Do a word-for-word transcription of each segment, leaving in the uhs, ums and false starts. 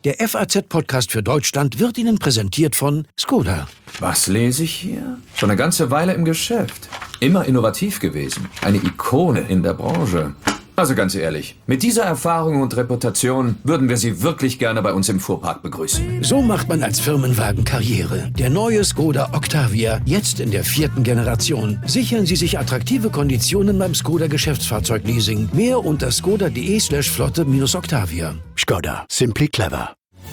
Der F A Z-Podcast für Deutschland wird Ihnen präsentiert von Skoda. Was lese ich hier? Schon eine ganze Weile im Geschäft. Immer innovativ gewesen. Eine Ikone in der Branche. Also ganz ehrlich, mit dieser Erfahrung und Reputation würden wir Sie wirklich gerne bei uns im Fuhrpark begrüßen. So macht man als Firmenwagen Karriere. Der neue Skoda Octavia, jetzt in der vierten Generation. Sichern Sie sich attraktive Konditionen beim Skoda Geschäftsfahrzeugleasing. Mehr unter skoda.de slash flotte minus Octavia. Skoda. Simply clever.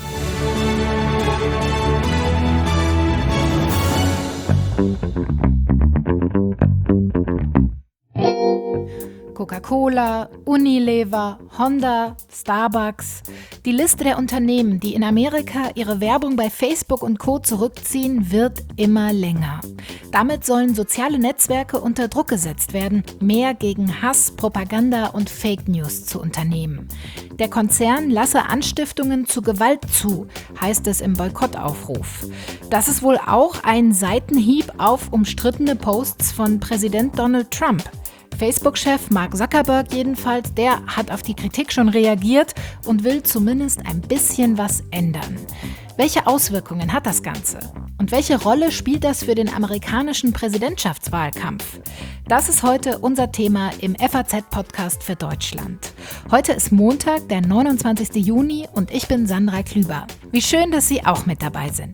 Coca-Cola, Unilever, Honda, Starbucks. Die Liste der Unternehmen, die in Amerika ihre Werbung bei Facebook und Co. zurückziehen, wird immer länger. Damit sollen soziale Netzwerke unter Druck gesetzt werden, mehr gegen Hass, Propaganda und Fake News zu unternehmen. Der Konzern lasse Anstiftungen zu Gewalt zu, heißt es im Boykottaufruf. Das ist wohl auch ein Seitenhieb auf umstrittene Posts von Präsident Donald Trump. Facebook-Chef Mark Zuckerberg jedenfalls, der hat auf die Kritik schon reagiert und will zumindest ein bisschen was ändern. Welche Auswirkungen hat das Ganze? Und welche Rolle spielt das für den amerikanischen Präsidentschaftswahlkampf? Das ist heute unser Thema im F A Z-Podcast für Deutschland. Heute ist Montag, der neunundzwanzigsten Juni und ich bin Sandra Klüber. Wie schön, dass Sie auch mit dabei sind.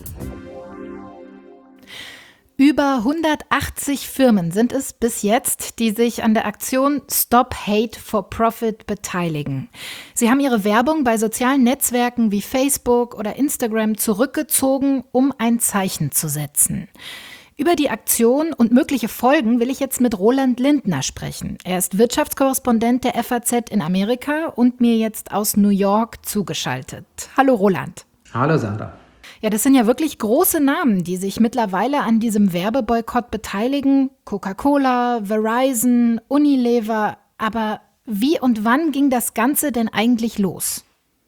Über hundertachtzig Firmen sind es bis jetzt, die sich an der Aktion Stop Hate for Profit beteiligen. Sie haben ihre Werbung bei sozialen Netzwerken wie Facebook oder Instagram zurückgezogen, um ein Zeichen zu setzen. Über die Aktion und mögliche Folgen will ich jetzt mit Roland Lindner sprechen. Er ist Wirtschaftskorrespondent der F A Z in Amerika und mir jetzt aus New York zugeschaltet. Hallo Roland. Hallo Sandra. Ja, das sind ja wirklich große Namen, die sich mittlerweile an diesem Werbeboykott beteiligen. Coca-Cola, Verizon, Unilever. Aber wie und wann ging das Ganze denn eigentlich los?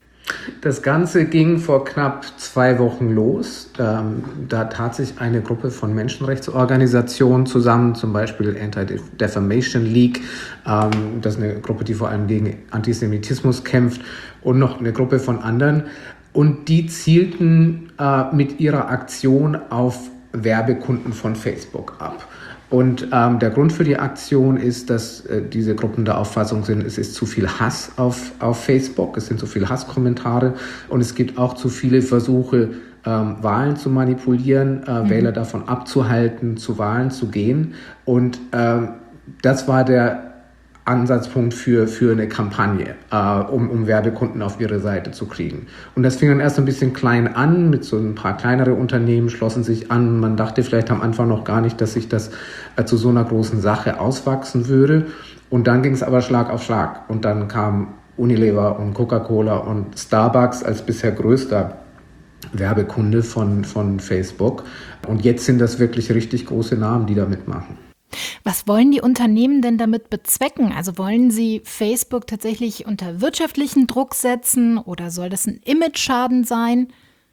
Das Ganze ging vor knapp zwei Wochen los. Ähm, da tat sich eine Gruppe von Menschenrechtsorganisationen zusammen, zum Beispiel Anti-Defamation League. Ähm, das ist eine Gruppe, die vor allem gegen Antisemitismus kämpft, und noch eine Gruppe von anderen. Und die zielten äh, mit ihrer Aktion auf Werbekunden von Facebook ab. Und ähm, der Grund für die Aktion ist, dass äh, diese Gruppen der Auffassung sind, es ist zu viel Hass auf, auf Facebook, es sind zu viele Hasskommentare und es gibt auch zu viele Versuche, ähm, Wahlen zu manipulieren, äh, mhm. Wähler davon abzuhalten, zu Wahlen zu gehen. Und ähm, das war der Ansatzpunkt für, für eine Kampagne, äh, um, um Werbekunden auf ihre Seite zu kriegen. Und das fing dann erst ein bisschen klein an, mit so ein paar kleinere Unternehmen schlossen sich an. Man dachte vielleicht am Anfang noch gar nicht, dass sich das äh, zu so einer großen Sache auswachsen würde. Und dann ging es aber Schlag auf Schlag. Und dann kam Unilever und Coca-Cola und Starbucks als bisher größter Werbekunde von, von Facebook. Und jetzt sind das wirklich richtig große Namen, die da mitmachen. Was wollen die Unternehmen denn damit bezwecken? Also wollen sie Facebook tatsächlich unter wirtschaftlichen Druck setzen oder soll das ein Imageschaden sein?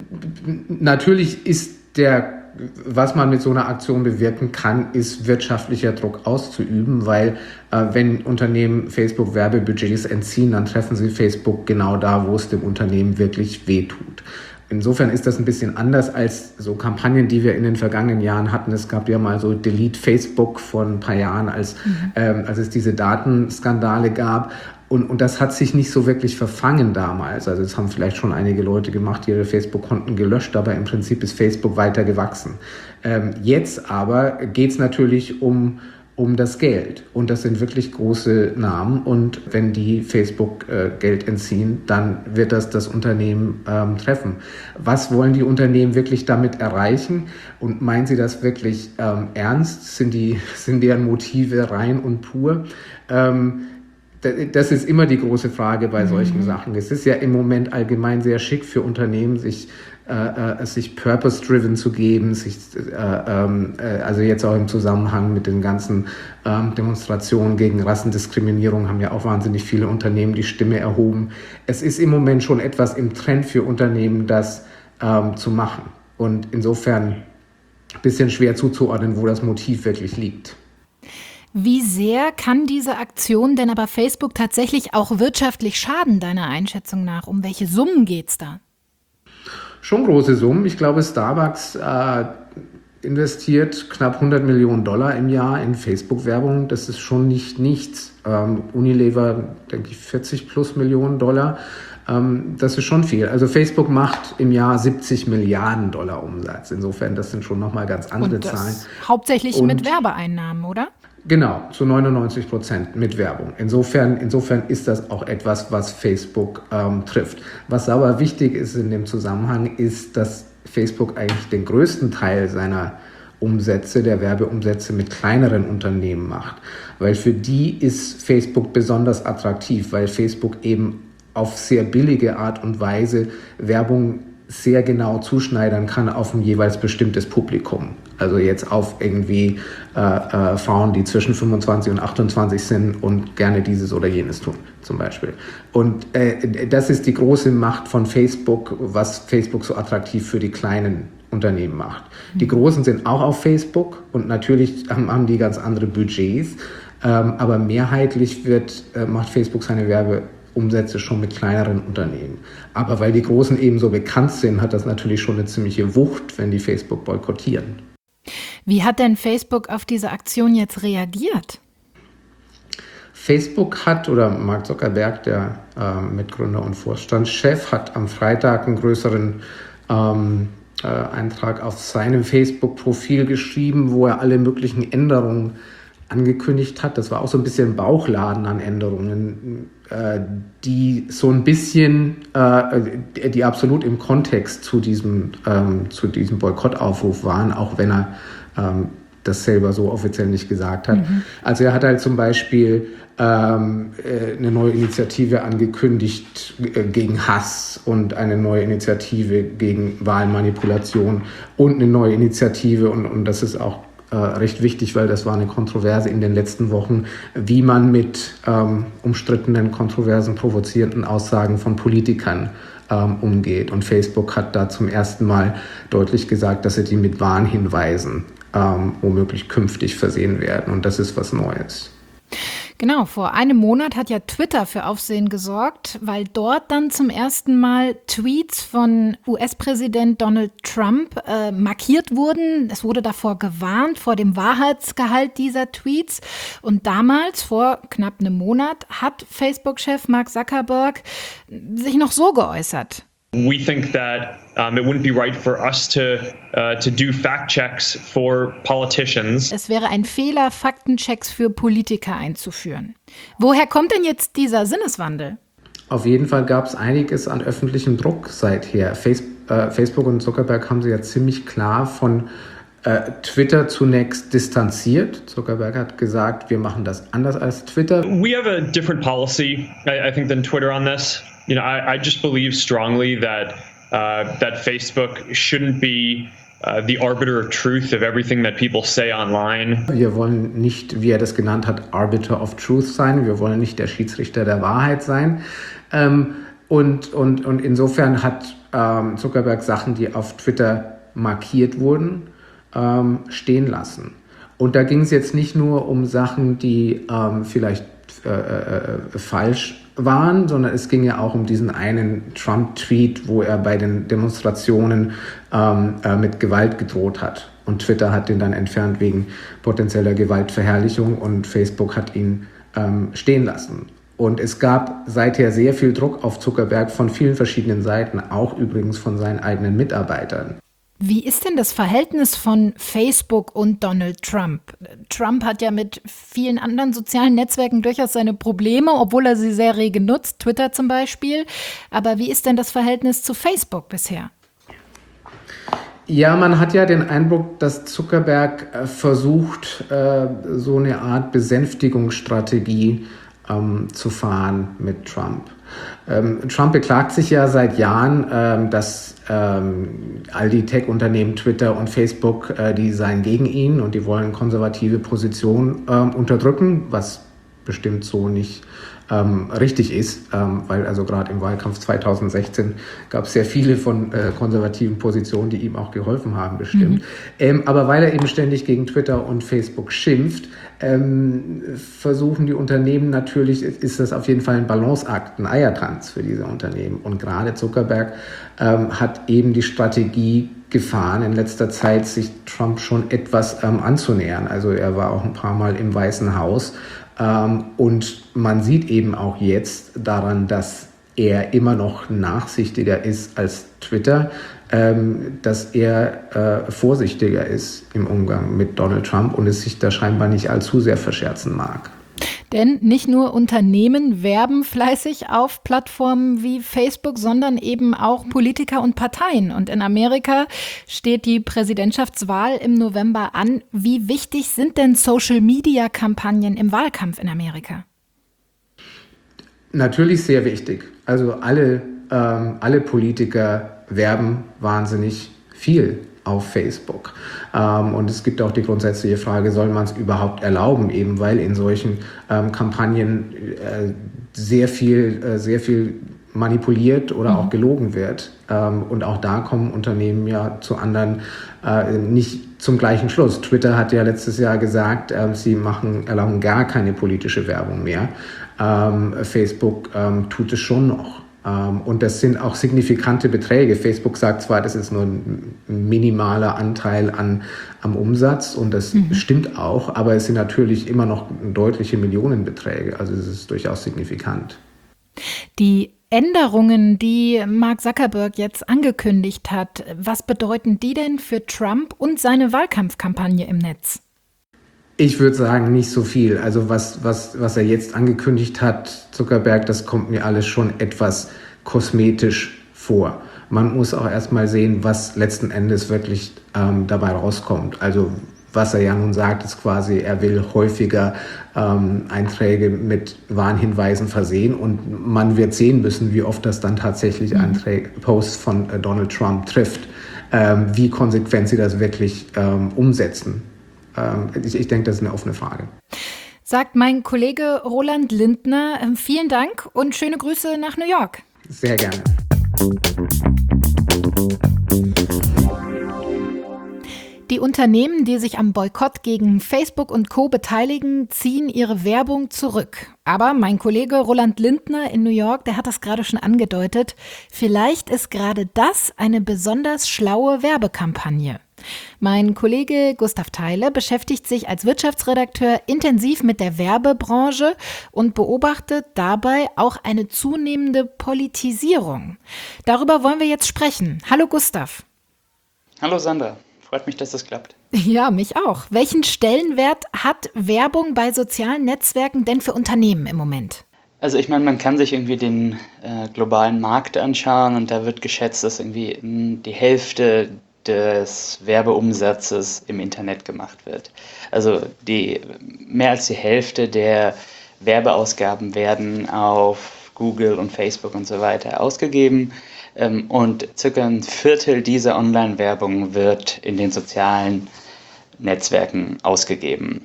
Natürlich ist der, was man mit so einer Aktion bewirken kann, ist wirtschaftlicher Druck auszuüben, weil äh, wenn Unternehmen Facebook Werbebudgets entziehen, dann treffen sie Facebook genau da, wo es dem Unternehmen wirklich wehtut. Insofern ist das ein bisschen anders als so Kampagnen, die wir in den vergangenen Jahren hatten. Es gab ja mal so Delete Facebook vor ein paar Jahren, als, mhm. ähm, als es diese Datenskandale gab. Und, und das hat sich nicht so wirklich verfangen damals. Also es haben vielleicht schon einige Leute gemacht, die ihre Facebook-Konten gelöscht, aber im Prinzip ist Facebook weiter gewachsen. Ähm, jetzt aber geht es natürlich um um das Geld. Und das sind wirklich große Namen. Und wenn die Facebook äh, Geld entziehen, dann wird das das Unternehmen ähm, treffen. Was wollen die Unternehmen wirklich damit erreichen? Und meinen sie das wirklich ähm, ernst? Sind die, sind deren Motive rein und pur? Ähm, Das ist immer die große Frage bei solchen mhm. Sachen. Es ist ja im Moment allgemein sehr schick für Unternehmen, sich äh, sich purpose-driven zu geben, sich äh, äh, also jetzt auch im Zusammenhang mit den ganzen äh, Demonstrationen gegen Rassendiskriminierung haben ja auch wahnsinnig viele Unternehmen die Stimme erhoben. Es ist im Moment schon etwas im Trend für Unternehmen, das äh, zu machen. Und insofern ein bisschen schwer zuzuordnen, wo das Motiv wirklich liegt. Wie sehr kann diese Aktion denn aber Facebook tatsächlich auch wirtschaftlich schaden, deiner Einschätzung nach? Um welche Summen geht's da? Schon große Summen. Ich glaube, Starbucks äh, investiert knapp hundert Millionen Dollar im Jahr in Facebook-Werbung. Das ist schon nicht nichts. Ähm, Unilever, denke ich, vierzig plus Millionen Dollar. Ähm, das ist schon viel. Also Facebook macht im Jahr siebzig Milliarden Dollar Umsatz. Insofern, das sind schon nochmal ganz andere Und das Zahlen. Hauptsächlich Und mit Werbeeinnahmen, oder? Genau, zu neunundneunzig Prozent mit Werbung. Insofern, insofern ist das auch etwas, was Facebook ähm, trifft. Was aber wichtig ist in dem Zusammenhang, ist, dass Facebook eigentlich den größten Teil seiner Umsätze, der Werbeumsätze mit kleineren Unternehmen macht. Weil für die ist Facebook besonders attraktiv, weil Facebook eben auf sehr billige Art und Weise Werbung sehr genau zuschneidern kann auf ein jeweils bestimmtes Publikum. Also jetzt auf irgendwie äh, äh, Frauen, die zwischen fünfundzwanzig und achtundzwanzig sind und gerne dieses oder jenes tun, zum Beispiel. Und äh, das ist die große Macht von Facebook, was Facebook so attraktiv für die kleinen Unternehmen macht. Die Großen sind auch auf Facebook und natürlich haben, haben die ganz andere Budgets, ähm, aber mehrheitlich wird, äh, macht Facebook seine Werbe Umsätze schon mit kleineren Unternehmen. Aber weil die Großen eben so bekannt sind, hat das natürlich schon eine ziemliche Wucht, wenn die Facebook boykottieren. Wie hat denn Facebook auf diese Aktion jetzt reagiert? Facebook hat, oder Mark Zuckerberg, der äh, Mitgründer und Vorstandschef, hat am Freitag einen größeren ähm, äh, Eintrag auf seinem Facebook-Profil geschrieben, wo er alle möglichen Änderungen angekündigt hat. Das war auch so ein bisschen Bauchladen an Änderungen, äh, die so ein bisschen, äh, die absolut im Kontext zu diesem, ähm, zu diesem Boykottaufruf waren, auch wenn er ähm, das selber so offiziell nicht gesagt hat. Mhm. Also er hat halt zum Beispiel ähm, eine neue Initiative angekündigt äh, gegen Hass und eine neue Initiative gegen Wahlmanipulation und eine neue Initiative, und, und das ist auch Äh, recht wichtig, weil das war eine Kontroverse in den letzten Wochen, wie man mit ähm, umstrittenen, kontroversen, provozierenden Aussagen von Politikern ähm, umgeht. Und Facebook hat da zum ersten Mal deutlich gesagt, dass sie die mit Warnhinweisen ähm, womöglich künftig versehen werden. Und das ist was Neues. Genau, vor einem Monat hat ja Twitter für Aufsehen gesorgt, weil dort dann zum ersten Mal Tweets von U S-Präsident Donald Trump äh, markiert wurden. Es wurde davor gewarnt, vor dem Wahrheitsgehalt dieser Tweets. Und damals, vor knapp einem Monat, hat Facebook-Chef Mark Zuckerberg sich noch so geäußert. We think that um, it wouldn't be right for us to uh, to do fact checks for politicians. Es wäre ein Fehler, Faktenchecks für Politiker einzuführen. Woher kommt denn jetzt dieser Sinneswandel? Auf jeden Fall gab es einiges an öffentlichem Druck seither. Face, äh, Facebook und Zuckerberg haben sich ja ziemlich klar von äh, Twitter zunächst distanziert. Zuckerberg hat gesagt, wir machen das anders als Twitter. We have a different policy, I, I think, than Twitter on this. You know, I, I just believe strongly that uh, that Facebook shouldn't be uh, the arbiter of truth of everything that people say online. Wir wollen nicht, wie er das genannt hat, Arbiter of Truth sein. Wir wollen nicht der Schiedsrichter der Wahrheit sein. Ähm, und, und, und insofern hat ähm, Zuckerberg Sachen, die auf Twitter markiert wurden, ähm, stehen lassen. Und da ging es jetzt nicht nur um Sachen, die ähm, vielleicht äh, äh, falsch waren, sondern es ging ja auch um diesen einen Trump-Tweet, wo er bei den Demonstrationen ähm, äh, mit Gewalt gedroht hat. Und Twitter hat den dann entfernt wegen potenzieller Gewaltverherrlichung und Facebook hat ihn ähm, stehen lassen. Und es gab seither sehr viel Druck auf Zuckerberg von vielen verschiedenen Seiten, auch übrigens von seinen eigenen Mitarbeitern. Wie ist denn das Verhältnis von Facebook und Donald Trump? Trump hat ja mit vielen anderen sozialen Netzwerken durchaus seine Probleme, obwohl er sie sehr rege nutzt, Twitter zum Beispiel. Aber wie ist denn das Verhältnis zu Facebook bisher? Ja, man hat ja den Eindruck, dass Zuckerberg äh, versucht, äh, so eine Art Besänftigungsstrategie ähm, zu fahren mit Trump. Ähm, Trump beklagt sich ja seit Jahren, ähm, dass ähm, all die Tech-Unternehmen Twitter und Facebook, äh, die seien gegen ihn und die wollen konservative Positionen ähm, unterdrücken, was bestimmt so nicht ähm, richtig ist, ähm, weil also gerade im Wahlkampf zwanzig sechzehn gab es sehr viele von äh, konservativen Positionen, die ihm auch geholfen haben, bestimmt. Mhm. Ähm, aber weil er eben ständig gegen Twitter und Facebook schimpft, ähm, versuchen die Unternehmen natürlich, ist das auf jeden Fall ein Balanceakt, ein Eiertanz für diese Unternehmen. Und gerade Zuckerberg ähm, hat eben die Strategie gefahren, in letzter Zeit sich Trump schon etwas ähm, anzunähern. Also er war auch ein paar Mal im Weißen Haus. Ähm, und man sieht eben auch jetzt daran, dass er immer noch nachsichtiger ist als Twitter, ähm, dass er äh, vorsichtiger ist im Umgang mit Donald Trump und es sich da scheinbar nicht allzu sehr verscherzen mag. Denn nicht nur Unternehmen werben fleißig auf Plattformen wie Facebook, sondern eben auch Politiker und Parteien. Und in Amerika steht die Präsidentschaftswahl im November an. Wie wichtig sind denn Social-Media-Kampagnen im Wahlkampf in Amerika? Natürlich sehr wichtig. Also alle, ähm, alle Politiker werben wahnsinnig viel auf Facebook. Ähm, und es gibt auch die grundsätzliche Frage, soll man es überhaupt erlauben, eben weil in solchen ähm, Kampagnen äh, sehr viel, äh, sehr viel manipuliert oder mhm. auch gelogen wird. Ähm, und auch da kommen Unternehmen ja zu anderen, äh, nicht zum gleichen Schluss. Twitter hat ja letztes Jahr gesagt, äh, sie machen, erlauben gar keine politische Werbung mehr. Ähm, Facebook ähm, tut es schon noch. Ähm, und das sind auch signifikante Beträge. Facebook sagt zwar, das ist nur ein minimaler Anteil an, am Umsatz und das mhm. stimmt auch, aber es sind natürlich immer noch deutliche Millionenbeträge. Also es ist durchaus signifikant. Die Änderungen, die Mark Zuckerberg jetzt angekündigt hat, was bedeuten die denn für Trump und seine Wahlkampfkampagne im Netz? Ich würde sagen, nicht so viel. Also was, was, was er jetzt angekündigt hat, Zuckerberg, das kommt mir alles schon etwas kosmetisch vor. Man muss auch erstmal sehen, was letzten Endes wirklich ähm, dabei rauskommt. Also was er ja nun sagt, ist quasi, er will häufiger ähm, Einträge mit Warnhinweisen versehen und man wird sehen müssen, wie oft das dann tatsächlich mhm. Einträge, Posts von äh, Donald Trump trifft, ähm, wie konsequent sie das wirklich ähm, umsetzen. Ich, ich denke, das ist eine offene Frage. Sagt mein Kollege Roland Lindner. Vielen Dank und schöne Grüße nach New York. Sehr gerne. Die Unternehmen, die sich am Boykott gegen Facebook und Co. beteiligen, ziehen ihre Werbung zurück. Aber mein Kollege Roland Lindner in New York, der hat das gerade schon angedeutet, vielleicht ist gerade das eine besonders schlaue Werbekampagne. Mein Kollege Gustav Theile beschäftigt sich als Wirtschaftsredakteur intensiv mit der Werbebranche und beobachtet dabei auch eine zunehmende Politisierung. Darüber wollen wir jetzt sprechen. Hallo Gustav. Hallo Sandra. Freut mich, dass das klappt. Ja, mich auch. Welchen Stellenwert hat Werbung bei sozialen Netzwerken denn für Unternehmen im Moment? Also ich meine, man kann sich irgendwie den äh, globalen Markt anschauen und da wird geschätzt, dass irgendwie mh, die Hälfte des Werbeumsatzes im Internet gemacht wird. Also die mehr als die Hälfte der Werbeausgaben werden auf Google und Facebook und so weiter ausgegeben. Und circa ein Viertel dieser Online-Werbung wird in den sozialen Netzwerken ausgegeben.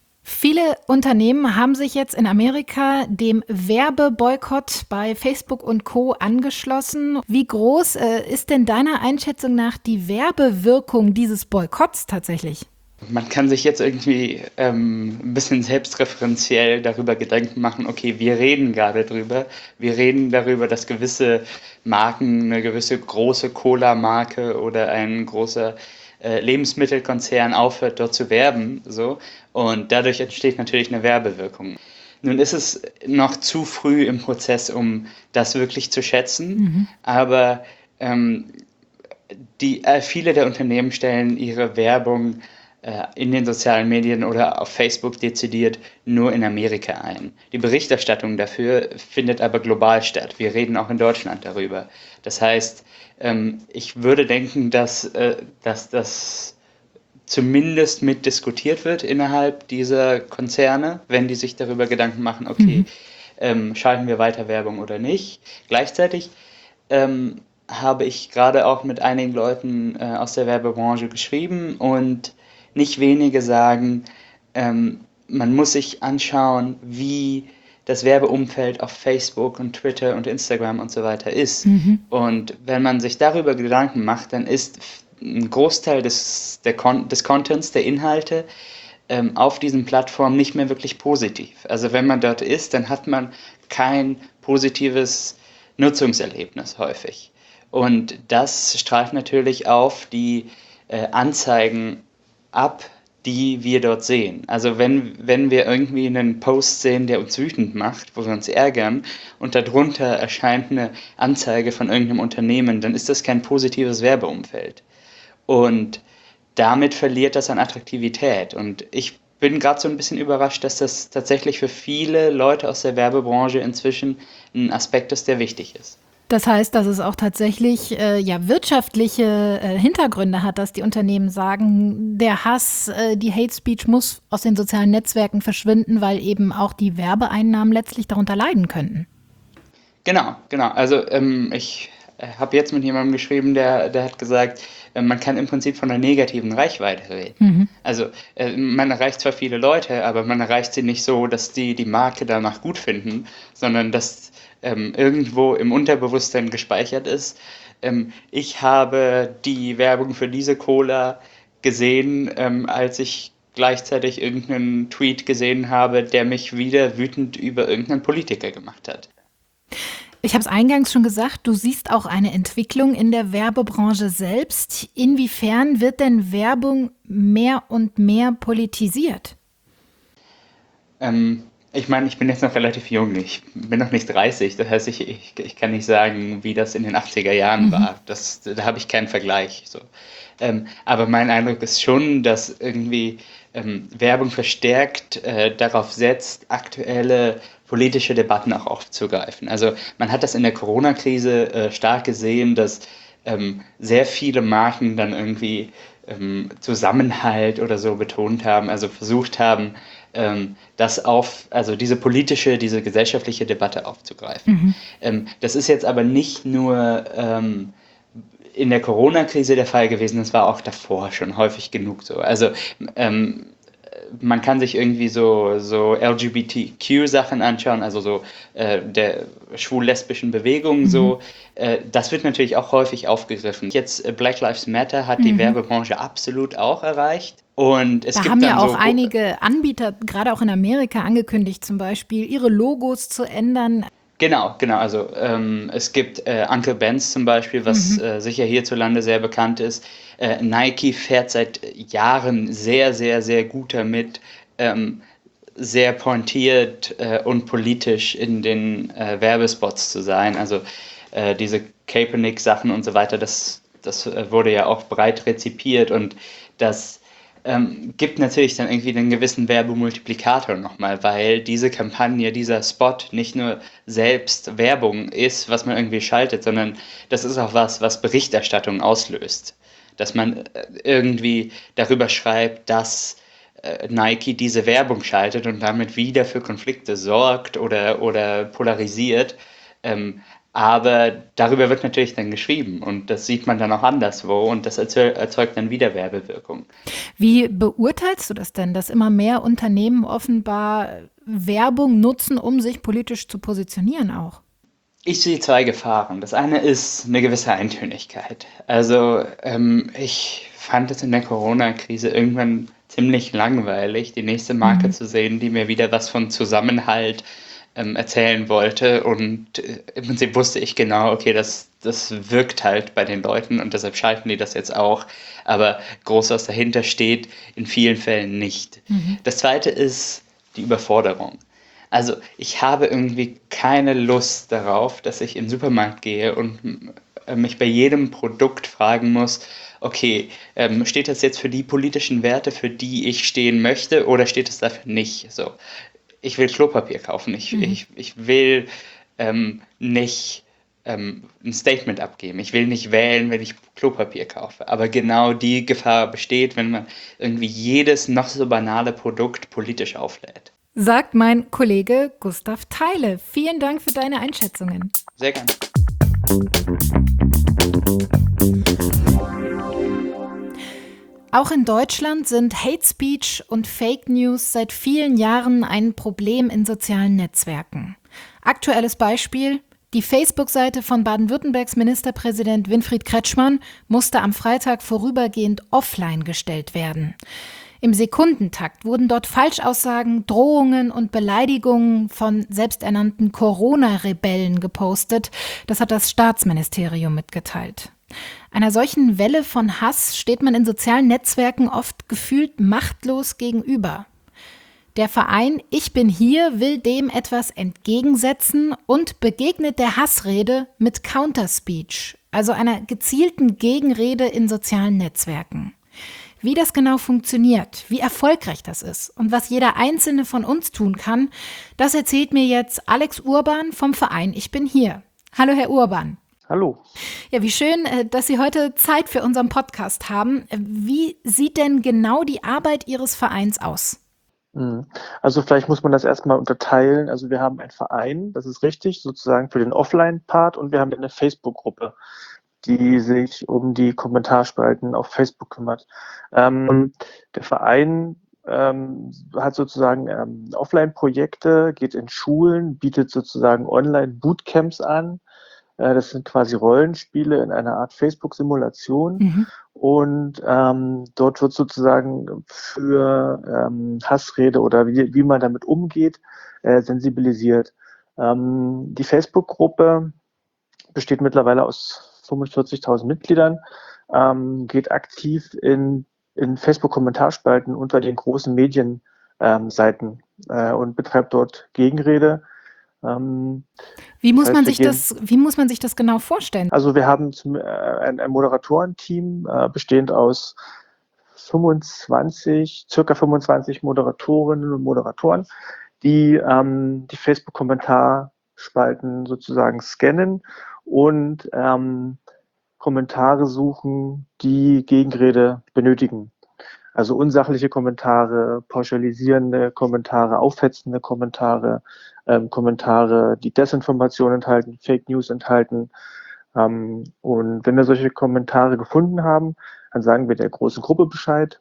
Viele Unternehmen haben sich jetzt in Amerika dem Werbeboykott bei Facebook und Co. angeschlossen. Wie groß äh, ist denn deiner Einschätzung nach die Werbewirkung dieses Boykotts tatsächlich? Man kann sich jetzt irgendwie ähm, ein bisschen selbstreferenziell darüber Gedanken machen, okay, wir reden gerade drüber. Wir reden darüber, dass gewisse Marken, eine gewisse große Cola-Marke oder ein großer äh, Lebensmittelkonzern aufhört, dort zu werben. So. Und dadurch entsteht natürlich eine Werbewirkung. Nun ist es noch zu früh im Prozess, um das wirklich zu schätzen, mhm. aber ähm, die, äh, viele der Unternehmen stellen ihre Werbung in den sozialen Medien oder auf Facebook dezidiert nur in Amerika ein. Die Berichterstattung dafür findet aber global statt. Wir reden auch in Deutschland darüber. Das heißt, ich würde denken, dass, dass das zumindest mit diskutiert wird innerhalb dieser Konzerne, wenn die sich darüber Gedanken machen, okay, mhm. schalten wir weiter Werbung oder nicht. Gleichzeitig ähm, habe ich gerade auch mit einigen Leuten äh, aus der Werbebranche geschrieben und nicht wenige sagen, ähm, man muss sich anschauen, wie das Werbeumfeld auf Facebook und Twitter und Instagram und so weiter ist. Mhm. Und wenn man sich darüber Gedanken macht, dann ist ein Großteil des, der Con- des Contents, der Inhalte ähm, auf diesen Plattformen nicht mehr wirklich positiv. Also wenn man dort ist, dann hat man kein positives Nutzungserlebnis häufig. Und das strahlt natürlich auf die äh, Anzeigen ab, die wir dort sehen. Also wenn, wenn wir irgendwie einen Post sehen, der uns wütend macht, wo wir uns ärgern und darunter erscheint eine Anzeige von irgendeinem Unternehmen, dann ist das kein positives Werbeumfeld. Und damit verliert das an Attraktivität. Und ich bin gerade so ein bisschen überrascht, dass das tatsächlich für viele Leute aus der Werbebranche inzwischen ein Aspekt ist, der wichtig ist. Das heißt, dass es auch tatsächlich äh, ja, wirtschaftliche äh, Hintergründe hat, dass die Unternehmen sagen, der Hass, äh, die Hate Speech muss aus den sozialen Netzwerken verschwinden, weil eben auch die Werbeeinnahmen letztlich darunter leiden könnten. Genau, genau. Also ähm, ich äh, habe jetzt mit jemandem geschrieben, der, der hat gesagt, äh, man kann im Prinzip von einer negativen Reichweite reden. Mhm. Also äh, man erreicht zwar viele Leute, aber man erreicht sie nicht so, dass die die Marke danach gut finden, sondern dass Ähm, irgendwo im Unterbewusstsein gespeichert ist. Ähm, ich habe die Werbung für diese Cola gesehen, ähm, als ich gleichzeitig irgendeinen Tweet gesehen habe, der mich wieder wütend über irgendeinen Politiker gemacht hat. Ich habe es eingangs schon gesagt, du siehst auch eine Entwicklung in der Werbebranche selbst. Inwiefern wird denn Werbung mehr und mehr politisiert? Ähm, Ich meine, ich bin jetzt noch relativ jung, ich bin noch nicht dreißig, das heißt, ich, ich, ich kann nicht sagen, wie das in den achtziger Jahren mhm. war. Das, da habe ich keinen Vergleich. So. Ähm, aber mein Eindruck ist schon, dass irgendwie ähm, Werbung verstärkt äh, darauf setzt, aktuelle politische Debatten auch aufzugreifen. Also man hat das in der Corona-Krise äh, stark gesehen, dass ähm, sehr viele Marken dann irgendwie ähm, Zusammenhalt oder so betont haben, also versucht haben, ähm, das auf, also diese politische, diese gesellschaftliche Debatte aufzugreifen. Mhm. Ähm, das ist jetzt aber nicht nur ähm, in der Corona-Krise der Fall gewesen, das war auch davor schon häufig genug so. Also ähm, man kann sich irgendwie so, so L G B T Q-Sachen anschauen, also so äh, der schwul-lesbischen Bewegung, mhm. so. Äh, das wird natürlich auch häufig aufgegriffen. Jetzt äh, Black Lives Matter hat mhm. die Werbebranche absolut auch erreicht. Und es da gibt haben dann ja auch so einige Anbieter, gerade auch in Amerika, angekündigt, zum Beispiel ihre Logos zu ändern. Genau, genau. Also ähm, es gibt äh, Uncle Ben's zum Beispiel, was mhm. äh, sicher hierzulande sehr bekannt ist. Äh, Nike fährt seit Jahren sehr, sehr, sehr gut damit, ähm, sehr pointiert äh, und politisch in den äh, Werbespots zu sein. Also äh, diese Kaepernick-Sachen und so weiter, das, das äh, wurde ja auch breit rezipiert und das Ähm, gibt natürlich dann irgendwie einen gewissen Werbemultiplikator nochmal, weil diese Kampagne, dieser Spot nicht nur selbst Werbung ist, was man irgendwie schaltet, sondern das ist auch was, was Berichterstattung auslöst. Dass man irgendwie darüber schreibt, dass äh, Nike diese Werbung schaltet und damit wieder für Konflikte sorgt oder, oder polarisiert. Ähm, Aber darüber wird natürlich dann geschrieben und das sieht man dann auch anderswo und das erzeugt dann wieder Werbewirkung. Wie beurteilst du das denn, dass immer mehr Unternehmen offenbar Werbung nutzen, um sich politisch zu positionieren auch? Ich sehe zwei Gefahren. Das eine ist eine gewisse Eintönigkeit. Also ähm, ich fand es in der Corona-Krise irgendwann ziemlich langweilig, die nächste Marke mhm. zu sehen, die mir wieder was von Zusammenhalt erzählen wollte und äh, im Prinzip wusste ich genau, okay, das, das wirkt halt bei den Leuten und deshalb schalten die das jetzt auch, aber groß was dahinter steht, in vielen Fällen nicht. Mhm. Das zweite ist die Überforderung. Also ich habe irgendwie keine Lust darauf, dass ich in den Supermarkt gehe und äh, mich bei jedem Produkt fragen muss, okay, ähm, steht das jetzt für die politischen Werte, für die ich stehen möchte oder steht es dafür nicht? So. Ich will Klopapier kaufen, ich, mhm. ich, ich will ähm, nicht ähm, ein Statement abgeben, ich will nicht wählen, wenn ich Klopapier kaufe. Aber genau die Gefahr besteht, wenn man irgendwie jedes noch so banale Produkt politisch auflädt. Sagt mein Kollege Gustav Theile. Vielen Dank für deine Einschätzungen. Sehr gerne. Auch in Deutschland sind Hate Speech und Fake News seit vielen Jahren ein Problem in sozialen Netzwerken. Aktuelles Beispiel: Die Facebook-Seite von Baden-Württembergs Ministerpräsident Winfried Kretschmann musste am Freitag vorübergehend offline gestellt werden. Im Sekundentakt wurden dort Falschaussagen, Drohungen und Beleidigungen von selbsternannten Corona-Rebellen gepostet. Das hat das Staatsministerium mitgeteilt. Einer solchen Welle von Hass steht man in sozialen Netzwerken oft gefühlt machtlos gegenüber. Der Verein Ich bin hier will dem etwas entgegensetzen und begegnet der Hassrede mit Counterspeech, also einer gezielten Gegenrede in sozialen Netzwerken. Wie das genau funktioniert, wie erfolgreich das ist und was jeder Einzelne von uns tun kann, das erzählt mir jetzt Alex Urban vom Verein Ich bin hier. Hallo, Herr Urban. Hallo. Ja, wie schön, dass Sie heute Zeit für unseren Podcast haben. Wie sieht denn genau die Arbeit Ihres Vereins aus? Also vielleicht muss man das erstmal unterteilen. Also wir haben einen Verein, das ist richtig, sozusagen für den Offline-Part, und wir haben eine Facebook-Gruppe, die sich um die Kommentarspalten auf Facebook kümmert. Ähm, der Verein ähm, hat sozusagen ähm, Offline-Projekte, geht in Schulen, bietet sozusagen Online-Bootcamps an. Äh, das sind quasi Rollenspiele in einer Art Facebook-Simulation. Mhm. Und ähm, dort wird sozusagen für ähm, Hassrede oder wie, wie man damit umgeht, äh, sensibilisiert. Ähm, die Facebook-Gruppe besteht mittlerweile aus fünfundvierzigtausend Mitgliedern, ähm, geht aktiv in, in Facebook-Kommentarspalten unter den großen Medienseiten ähm, äh, und betreibt dort Gegenrede. Ähm, wie, muss das heißt, man sich gehen, das, wie muss man sich das genau vorstellen? Also wir haben zum, äh, ein, ein Moderatorenteam, äh, bestehend aus fünfundzwanzig, circa fünfundzwanzig Moderatorinnen und Moderatoren, die ähm, die Facebook-Kommentarspalten sozusagen scannen und ähm, Kommentare suchen, die Gegenrede benötigen. Also unsachliche Kommentare, pauschalisierende Kommentare, aufhetzende Kommentare, ähm, Kommentare, die Desinformation enthalten, Fake News enthalten. Ähm, und wenn wir solche Kommentare gefunden haben, dann sagen wir der großen Gruppe Bescheid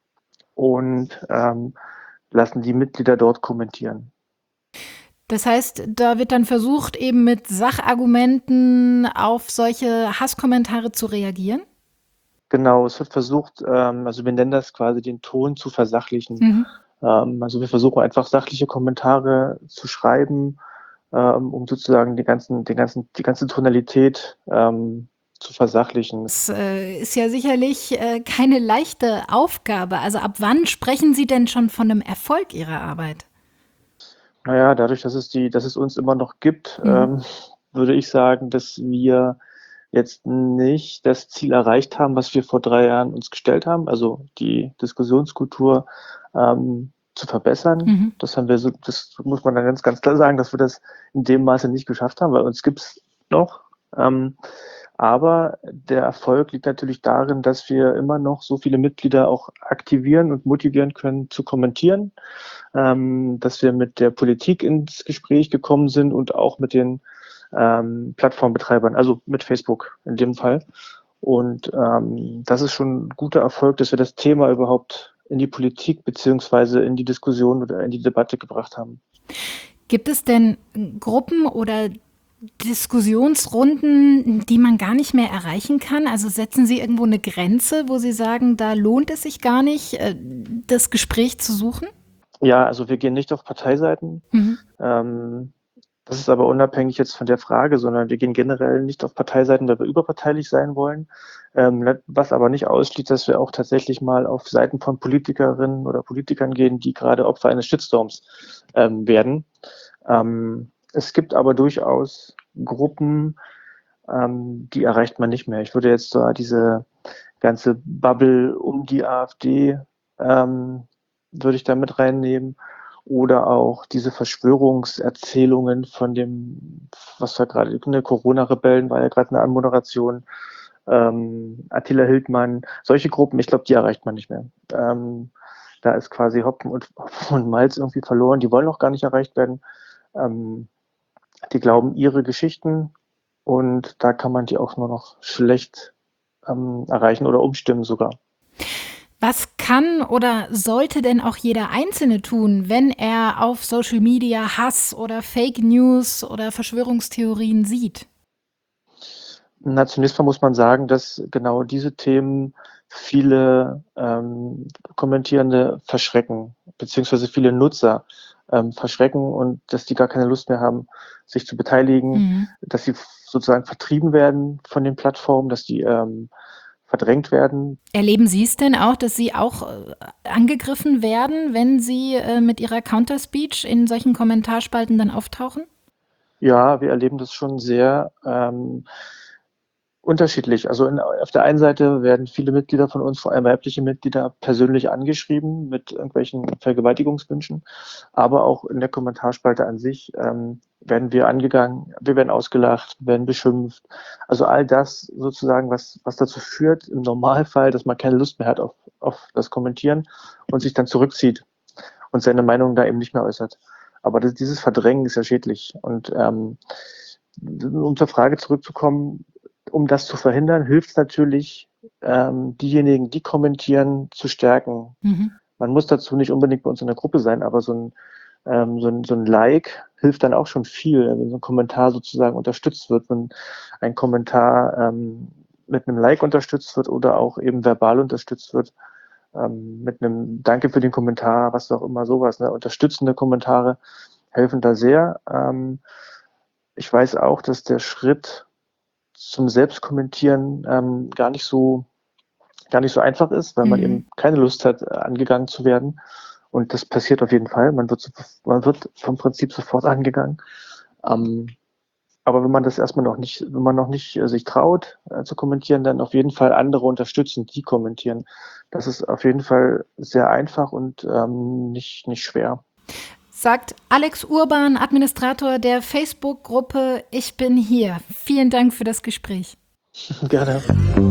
und ähm, lassen die Mitglieder dort kommentieren. Das heißt, da wird dann versucht, eben mit Sachargumenten auf solche Hasskommentare zu reagieren? Genau, es wird versucht, ähm, also wir nennen das quasi den Ton zu versachlichen. Mhm. Ähm, also wir versuchen einfach sachliche Kommentare zu schreiben, ähm, um sozusagen die ganzen, den ganzen, die ganze Tonalität ähm, zu versachlichen. Das äh, ist ja sicherlich äh, keine leichte Aufgabe. Also ab wann sprechen Sie denn schon von einem Erfolg Ihrer Arbeit? Naja, dadurch, dass es die, dass es uns immer noch gibt, mhm. ähm, würde ich sagen, dass wir jetzt nicht das Ziel erreicht haben, was wir vor drei Jahren uns gestellt haben, also die Diskussionskultur ähm, zu verbessern. Mhm. Das haben wir so, das muss man dann ganz, ganz klar sagen, dass wir das in dem Maße nicht geschafft haben, weil uns gibt's noch. Ähm, aber der Erfolg liegt natürlich darin, dass wir immer noch so viele Mitglieder auch aktivieren und motivieren können zu kommentieren, ähm, dass wir mit der Politik ins Gespräch gekommen sind und auch mit den ähm, Plattformbetreibern, also mit Facebook in dem Fall. Und ähm, das ist schon ein guter Erfolg, dass wir das Thema überhaupt in die Politik beziehungsweise in die Diskussion oder in die Debatte gebracht haben. Gibt es denn Gruppen oder Diskussionsrunden, die man gar nicht mehr erreichen kann? Also setzen Sie irgendwo eine Grenze, wo Sie sagen, da lohnt es sich gar nicht, das Gespräch zu suchen? Ja, also wir gehen nicht auf Parteiseiten. Mhm. Ähm, das ist aber unabhängig jetzt von der Frage, sondern wir gehen generell nicht auf Parteiseiten, weil wir überparteilich sein wollen. Ähm, was aber nicht ausschließt, dass wir auch tatsächlich mal auf Seiten von Politikerinnen oder Politikern gehen, die gerade Opfer eines Shitstorms ähm, werden. Ähm, es gibt aber durchaus Gruppen, ähm, die erreicht man nicht mehr. Ich würde jetzt so diese ganze Bubble um die AfD ähm, würde ich da mit reinnehmen. Oder auch diese Verschwörungserzählungen von dem, was war gerade, ne, Corona-Rebellen war ja gerade eine Anmoderation, ähm, Attila Hildmann, solche Gruppen, ich glaube, die erreicht man nicht mehr. Ähm, da ist quasi Hopfen und, Hopfen und Malz irgendwie verloren, die wollen auch gar nicht erreicht werden. Ähm, die glauben ihre Geschichten und da kann man die auch nur noch schlecht ähm, erreichen oder umstimmen sogar. Was kann oder sollte denn auch jeder Einzelne tun, wenn er auf Social Media Hass oder Fake News oder Verschwörungstheorien sieht? Na, zunächst mal muss man sagen, dass genau diese Themen viele ähm, Kommentierende verschrecken, beziehungsweise viele Nutzer ähm, verschrecken und dass die gar keine Lust mehr haben, sich zu beteiligen, mhm. dass sie sozusagen vertrieben werden von den Plattformen, dass die ähm, verdrängt werden. Erleben Sie es denn auch, dass Sie auch äh, angegriffen werden, wenn Sie äh, mit Ihrer Counterspeech in solchen Kommentarspalten dann auftauchen? Ja, wir erleben das schon sehr ähm, unterschiedlich. Also in, auf der einen Seite werden viele Mitglieder von uns, vor allem weibliche Mitglieder, persönlich angeschrieben mit irgendwelchen Vergewaltigungswünschen, aber auch in der Kommentarspalte an sich ähm, werden wir angegangen, wir werden ausgelacht, werden beschimpft. Also all das sozusagen, was, was dazu führt, im Normalfall, dass man keine Lust mehr hat auf, auf das Kommentieren und sich dann zurückzieht und seine Meinung da eben nicht mehr äußert. Aber das, dieses Verdrängen ist ja schädlich. Und ähm, um zur Frage zurückzukommen, um das zu verhindern, hilft es natürlich, ähm, diejenigen, die kommentieren, zu stärken. Mhm. Man muss dazu nicht unbedingt bei uns in der Gruppe sein, aber so ein, ähm, so ein, so ein Like hilft dann auch schon viel, wenn so ein Kommentar sozusagen unterstützt wird, wenn ein Kommentar ähm, mit einem Like unterstützt wird oder auch eben verbal unterstützt wird, ähm, mit einem Danke für den Kommentar, was auch immer, sowas. Ne? Unterstützende Kommentare helfen da sehr. Ähm, ich weiß auch, dass der Schritt zum Selbstkommentieren ähm, gar nicht so gar nicht so einfach ist, weil mhm. man eben keine Lust hat, angegangen zu werden. Und das passiert auf jeden Fall. Man wird, man wird vom Prinzip sofort angegangen. Ähm, aber wenn man das erstmal noch nicht, wenn man noch nicht äh, sich traut äh, zu kommentieren, dann auf jeden Fall andere unterstützen, die kommentieren. Das ist auf jeden Fall sehr einfach und ähm, nicht, nicht schwer. Sagt Alex Urban, Administrator der Facebook-Gruppe Ich bin hier. Vielen Dank für das Gespräch. Gerne.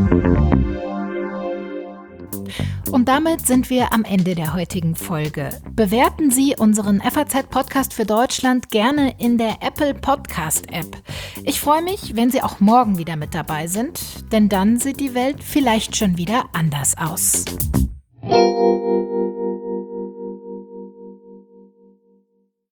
Und damit sind wir am Ende der heutigen Folge. Bewerten Sie unseren F A Z-Podcast für Deutschland gerne in der Apple Podcast-App. Ich freue mich, wenn Sie auch morgen wieder mit dabei sind, denn dann sieht die Welt vielleicht schon wieder anders aus.